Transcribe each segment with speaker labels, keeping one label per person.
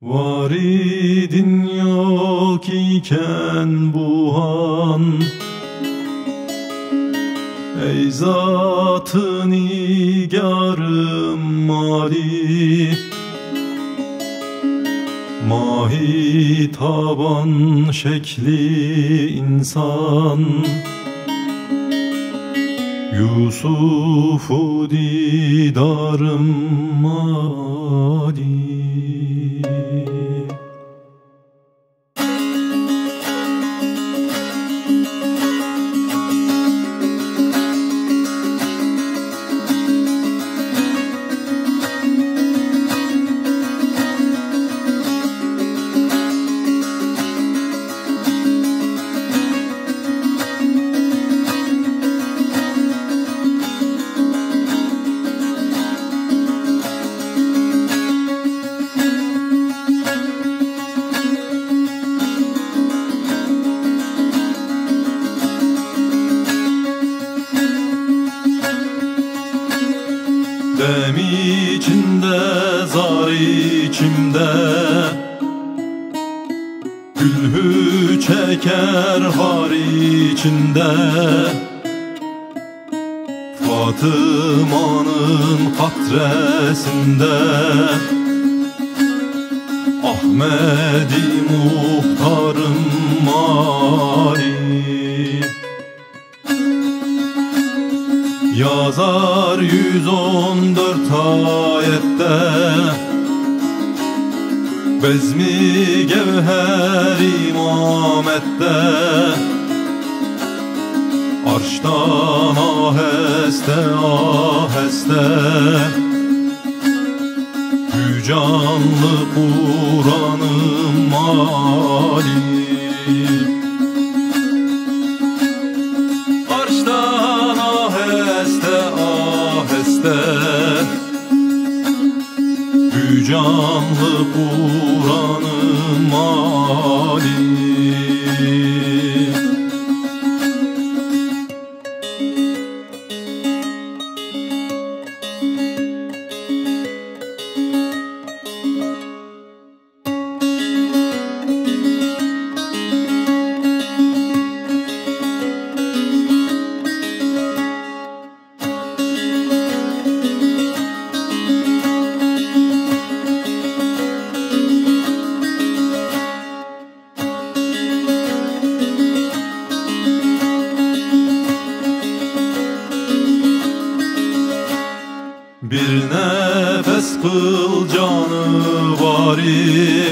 Speaker 1: Var idin yok iken bu an, ey zat-ı nigarım mali, mahi taban şekli insan, Yusuf-u didarım mali. Dem içinde, zar içimde, külhü çeker har içinde, Fatıma'nın katresinde, Ahmedi muhtarım mali. Yazar 114 ayette, bezmi gevher imamette, arştan aheste aheste, hücanlı Kur'an-ı mali. Arştan aheste aheste, hücanlı Kur'an-ı mali. Bir nefes kıl canı bari,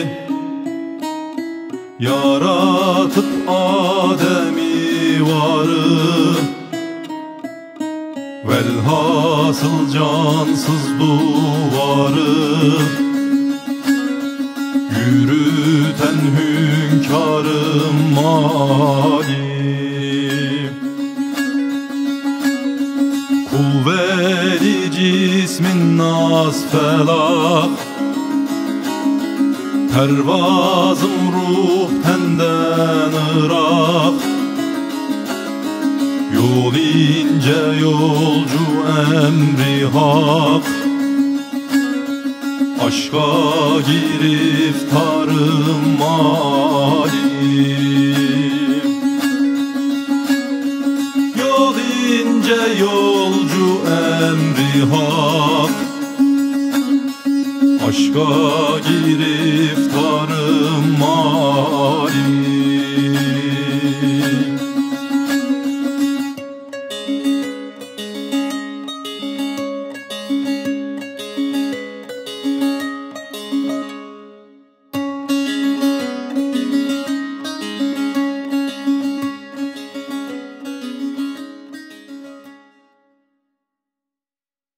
Speaker 1: yaratıp Adem'i varı, velhasıl cansız duvarı, yürüten hünkârım mali. Kuvveli cismin naz felak, pervazım ruh tenden ırak, yol ince yolcu emri hak, aşka giriftarım mali. Yol ince yolcu emri hak, aşka giriftarım